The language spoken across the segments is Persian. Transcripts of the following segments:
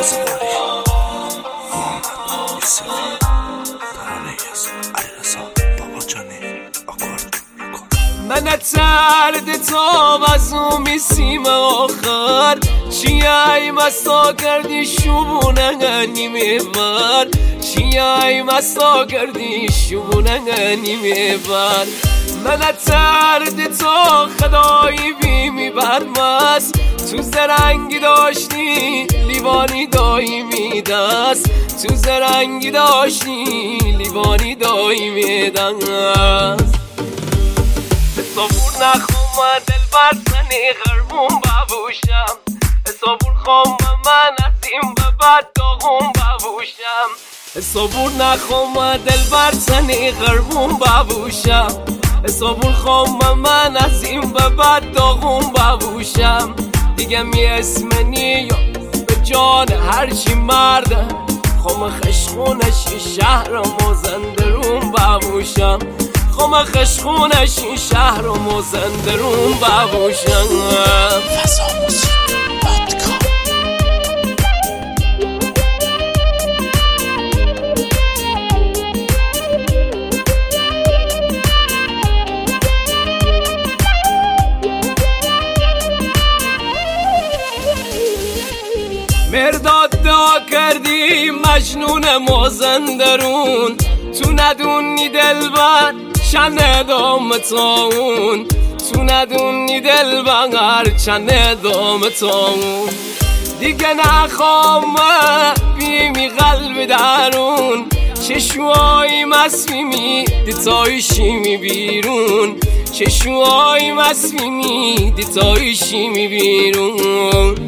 من ترد تا بزو میسیم آخر چیای مستا کردی شبونه نیمه بر چیای مستا کردی شبونه نیمه بر من ترد تا خدایی بیمی برمست تو زرنگی داشتی لیوانی دایمی دست تو زرنگی داشتی لیوانی دایمی دست صبور نخوام دل بر سنی غربون ببوشم صبور خوام من از این به بعد داغون ببوشم صبور نخوام دل بر سنی غربون ببوشم صبور خوام من از این به بعد داغون ببوشم دیگه می اسمنی به جان هرچی مرده خوام خشخونش شهر مازندرون ببوشم خوام خشخونش این شهر و مازندرون ببوشم مرداد دعا کردی مجنون مازندرون تو ندونی دلبر چند دام تاون تو ندونی دلبر چند دام تاون دیگه نخوام بیمی قلب درون چشوهای مسیمی دیتایشی بیرون چشوهای مسیمی دیتایشی بیرون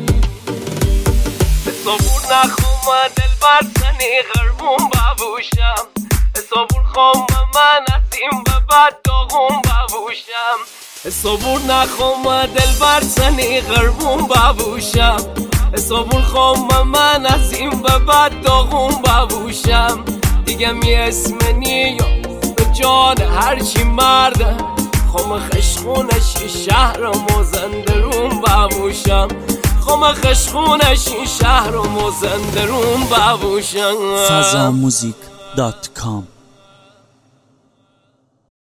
صبور نخوام دل بر سنی غربون ببوشم صبور خوام من از این به بعد داغون ببوشم صبور نخوام دل بر سنی غربون ببوشم صبور خوام من از این به بعد داغون ببوشم دیگه می اسمنی به جان هرچی مرده خوام خشخونش شهر مازندرون ببوشم خوام خشخونش این شهر و مازندرون ببوشم fazamuzik.com